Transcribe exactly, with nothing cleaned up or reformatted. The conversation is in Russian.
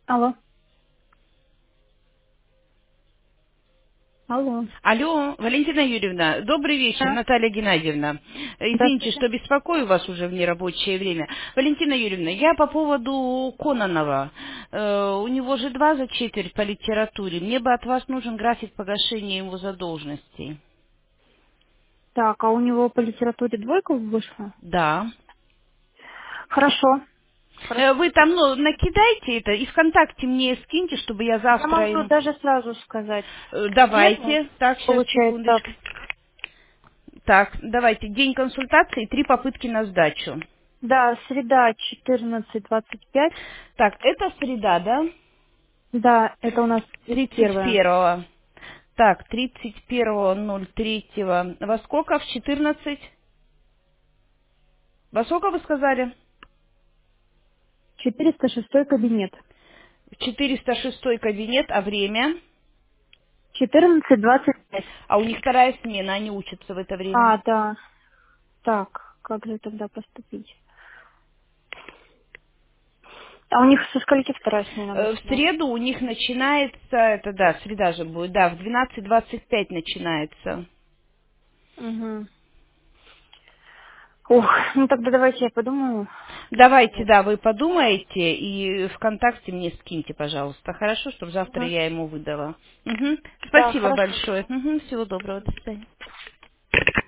Алло. Алло. Алло, Валентина Юрьевна, добрый вечер, Да. Наталья Геннадьевна. Э, Извините, Здравствуйте. что беспокою вас уже в нерабочее время. Валентина Юрьевна, я по поводу Кононова. Э, у него же два за четверть по литературе. Мне бы от вас нужен график погашения его задолженностей. Так, а у него по литературе двойка вышла? Да. Хорошо. Э, Хорошо. Вы там, ну, накидайте это и ВКонтакте мне скиньте, чтобы я Я завтра могу ему... даже сразу сказать. Э, Среду, Давайте. Так, сейчас, получается, секундочку. Так, давайте. День консультации, три попытки на сдачу. да, среда четырнадцать двадцать пять. Так, это среда, да? Да, это у нас тридцать Тридцать первое. первого. Так, тридцать первого ноль третьего. Во сколько? В четырнадцать? Во сколько вы сказали? четыреста шестой кабинет. В четыреста шестой кабинет, а время? четырнадцать двадцать пять. А у них вторая смена, они учатся в это время. А, да. Так, как же тогда поступить? А у них со скольки вторая смена Э, В начинается? среду у них начинается, это да, среда же будет, да, в двенадцать двадцать пять начинается. Угу. Ух, ну тогда давайте я подумаю. Давайте, да, вы подумаете и ВКонтакте мне скиньте, пожалуйста. Хорошо, чтобы завтра Мгм. я ему выдала. Мгм. Да, Спасибо хорошо. большое. Мгм. Всего доброго, до свидания.